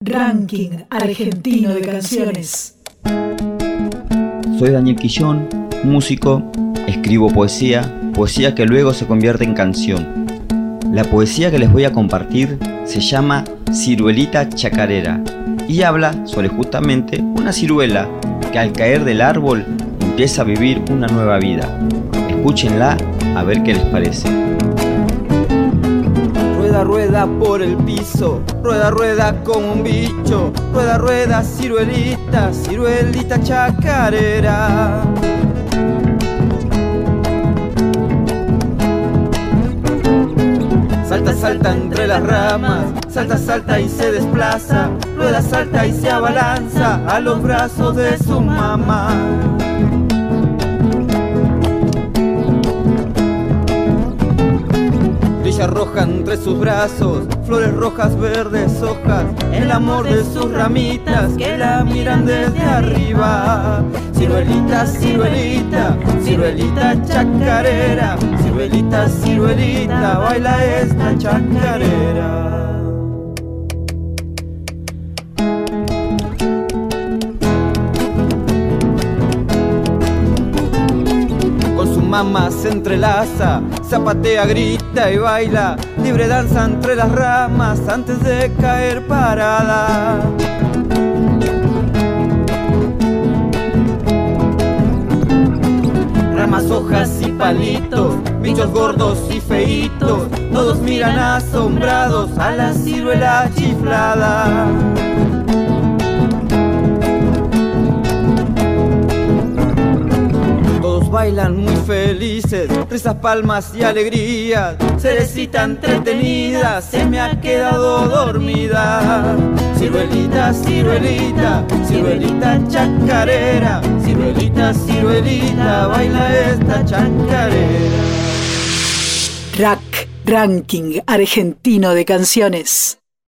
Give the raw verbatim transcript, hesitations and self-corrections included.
Ranking argentino de canciones. Soy Daniel Quillón, músico, escribo poesía, poesía que luego se convierte en canción. La poesía que les voy a compartir se llama Ciruelita Chacarera y habla sobre justamente una ciruela que al caer del árbol empieza a vivir una nueva vida. Escúchenla a ver qué les parece. Rueda, rueda por el piso, rueda, rueda como un bicho, rueda, rueda, ciruelita, ciruelita chacarera. Salta, salta entre las ramas, salta, salta y se desplaza, rueda, salta y se abalanza a los brazos de su mamá. Brilla roja entre sus brazos, flores rojas, verdes, hojas, el amor de sus ramitas que la miran desde arriba. Ciruelita, ciruelita, ciruelita chacarera, ciruelita, ciruelita, baila esta chacarera. Mamá se entrelaza, zapatea, grita y baila, libre danza entre las ramas antes de caer parada. Ramas, hojas y palitos, bichos gordos y feitos, todos miran asombrados a la ciruela chiflada. Bailan muy felices, risas, palmas y alegrías, cerecita entretenida, se me ha quedado dormida. Ciruelita, ciruelita, ciruelita chacarera, ciruelita, ciruelita, baila esta chacarera. Rack, Ranking argentino de canciones.